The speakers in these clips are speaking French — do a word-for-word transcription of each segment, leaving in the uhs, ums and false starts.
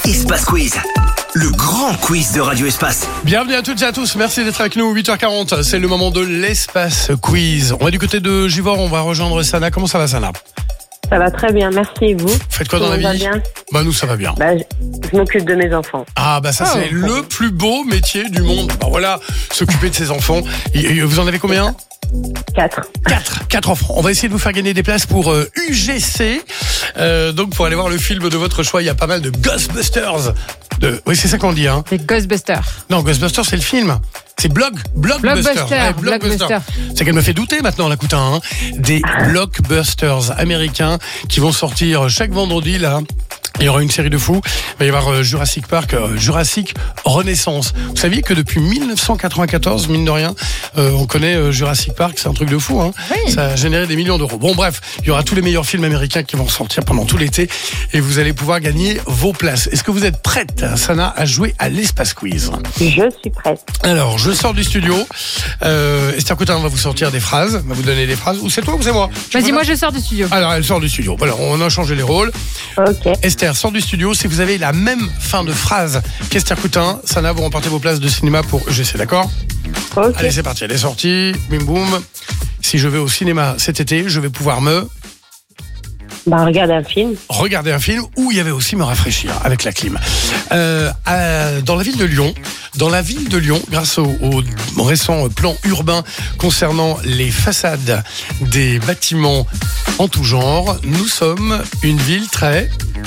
Espace Quiz, le grand quiz de Radio Espace. Bienvenue à toutes et à tous, merci d'être avec nous. huit heures quarante, c'est le moment de l'Espace Quiz. On va du côté de Givors, on va rejoindre Sana. Comment ça va, Sana? Ça va très bien, merci et vous? Faites quoi Tout dans la le monde vie? va bien? Bah nous ça va bien. Bah, je, je m'occupe de mes enfants. Ah bah ça Oh, c'est le plus beau métier du monde. Bah voilà, s'occuper de ses enfants. Et, et vous en avez combien? Quatre. Quatre, quatre enfants. On va essayer de vous faire gagner des places pour euh, U G C. Euh, donc pour aller voir le film de votre choix, il y a pas mal de Ghostbusters. De... Oui, c'est ça qu'on dit, hein. C'est Ghostbusters. Non, Ghostbusters, c'est le film. C'est Blog, Blockbuster. Blockbuster, Ouais, Blockbuster. C'est qu'elle me fait douter maintenant, la Coutin, hein. Des blockbusters américains qui vont sortir chaque vendredi, là. Il y aura une série de fous. Il va y avoir euh, Jurassic Park, euh, Jurassic Renaissance. Vous saviez que depuis dix-neuf cent quatre-vingt-quatorze, mine de rien, euh, on connaît euh, Jurassic Park. C'est un truc de fou, hein. Oui. Ça a généré des millions d'euros. Bon, bref, il y aura tous les meilleurs films américains qui vont sortir pendant tout l'été et vous allez pouvoir gagner vos places. Est-ce que vous êtes prête, Sana, à jouer à l'Espace Quiz? Je suis prête. Alors, je sors du studio. Euh, Esther Coutin va vous sortir des phrases, va vous donner des phrases. Ou c'est toi ou c'est moi? Tu Vas-y, veux- moi je sors du studio. Alors, elle sort du studio. Voilà, on a changé les rôles. Ok. Esther sort du studio. Si vous avez la même fin de phrase qu'Esther Coutin, Sana, vous remportez vos places de cinéma pour U G C, d'accord? Ok. Allez, c'est parti. Elle est sortie. Bim boum. Si je vais au cinéma cet été, je vais pouvoir me Bah, regarde un film. regarder un film où il y avait aussi me rafraîchir avec la clim. Euh, à- dans la ville de Lyon, dans la ville de Lyon, grâce au, au récent plan urbain concernant les façades des bâtiments en tout genre, nous sommes une ville très...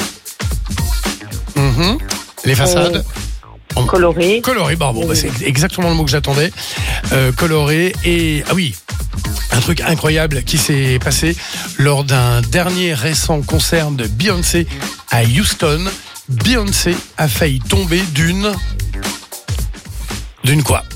Mhm. Les façades... Coloré. Coloré, bravo, bah, c'est exactement le mot que j'attendais. Euh, coloré et... Ah oui, un truc incroyable qui s'est passé lors d'un dernier récent concert de Beyoncé à Houston. Beyoncé a failli tomber d'une... D'une quoi?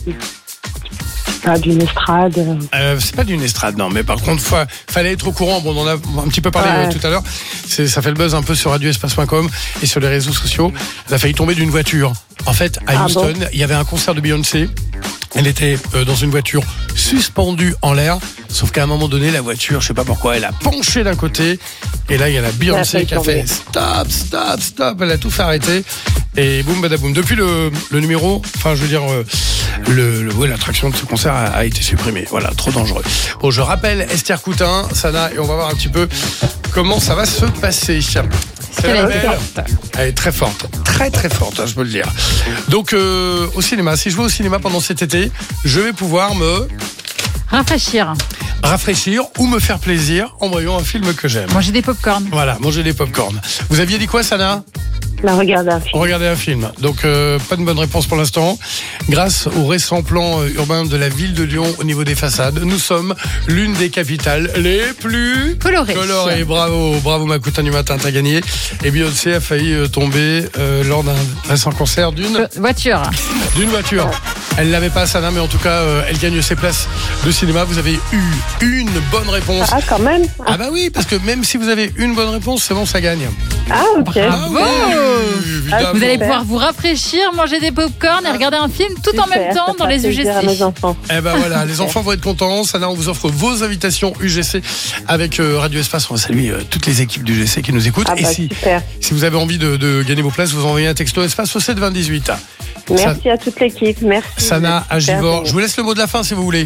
Ah, d'une estrade. Euh, c'est pas d'une estrade, non, mais par contre, fa- fallait être au courant. Bon, on en a un petit peu parlé Ouais. euh, tout à l'heure. C'est, ça fait le buzz un peu sur radio espace point com et sur les réseaux sociaux. Elle a failli tomber d'une voiture. En fait, à Ah Houston, bon il y avait un concert de Beyoncé. Elle était euh, dans une voiture suspendue en l'air. Sauf qu'à un moment donné, la voiture, je sais pas pourquoi, elle a penché d'un côté. Et là, il y a la Beyoncé failli qui a fait tomber. stop, stop, stop. Elle a tout fait arrêter. Et boum, badaboum. Depuis le, le numéro, enfin, je veux dire, euh, le, le, ouais, l'attraction de ce concert a, a été supprimée. Voilà, trop dangereux. Bon, je rappelle Esther Coutin, Sana, et on va voir un petit peu comment ça va se passer. C'est Elle la est belle. forte. Elle est très forte, très très forte, hein, je peux le dire. Donc, euh, au cinéma, si je vais au cinéma pendant cet été, je vais pouvoir me Rafraîchir. rafraîchir ou me faire plaisir en voyant un film que j'aime. Manger des pop-corn. Voilà, manger des pop-corn. Vous aviez dit quoi, Sana? Là, regarde un film. Regardez un film. Donc, euh, pas de bonne réponse pour l'instant. Grâce au récent plan euh, urbain de la ville de Lyon au niveau des façades, nous sommes l'une des capitales les plus Colorées. colorées. Bravo, bravo Makuta du matin, t'as gagné. Et Beyoncé a failli euh, tomber euh, lors d'un récent concert d'une Euh, Voiture. d'une voiture. Elle l'avait pas, Sana, mais en tout cas, euh, elle gagne ses places de cinéma. Vous avez eu une bonne réponse. Ah, quand même. Ah bah oui, parce que même si vous avez une bonne réponse, c'est bon, ça gagne. Ah, ok. Ah oui, évidemment. Vous allez Super. pouvoir vous rafraîchir, manger des pop-corn et regarder un film tout en Super, même temps ça dans fera les plaisir à U G mes C. enfants. Eh ben voilà, les enfants vont être contents. Sana, on vous offre vos invitations U G C avec euh, Radio Espace. On va saluer euh, toutes les équipes du U G C qui nous écoutent. Ah, Et bah, si, super. si vous avez envie de, de gagner vos places, vous envoyez un texto Espace au sept vingt dix-huit. Merci à toute l'équipe. Merci. Sana Vous à êtes super Givors. géniaux. Je vous laisse le mot de la fin si vous voulez.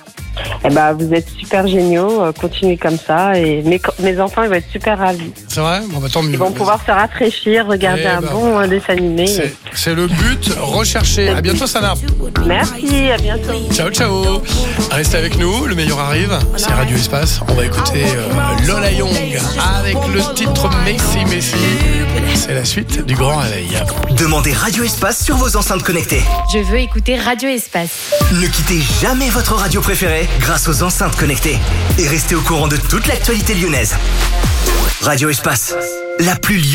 Eh ben, vous êtes super géniaux. euh, Continuez comme ça. Et mes, co- mes enfants, ils vont être super ravis. C'est vrai? Bon, bah, tant mieux. Ils vont pouvoir se rafraîchir, regarder Eh un ben, bon euh, dessin animé. C'est, c'est le but recherché. À bientôt, Sana. Merci, à bientôt. Ciao, ciao. Restez avec nous. Le meilleur arrive. C'est Radio Espace. On va écouter euh, Lola Young avec le titre Messi Messi. C'est la suite du Grand Réveil. Demandez Radio Espace sur vos enceintes connectées. Je veux écouter Radio Espace. Ne quittez jamais votre radio préférée grâce aux enceintes connectées. Et restez au courant de toute l'actualité lyonnaise. Radio Espace, la plus lyonnaise.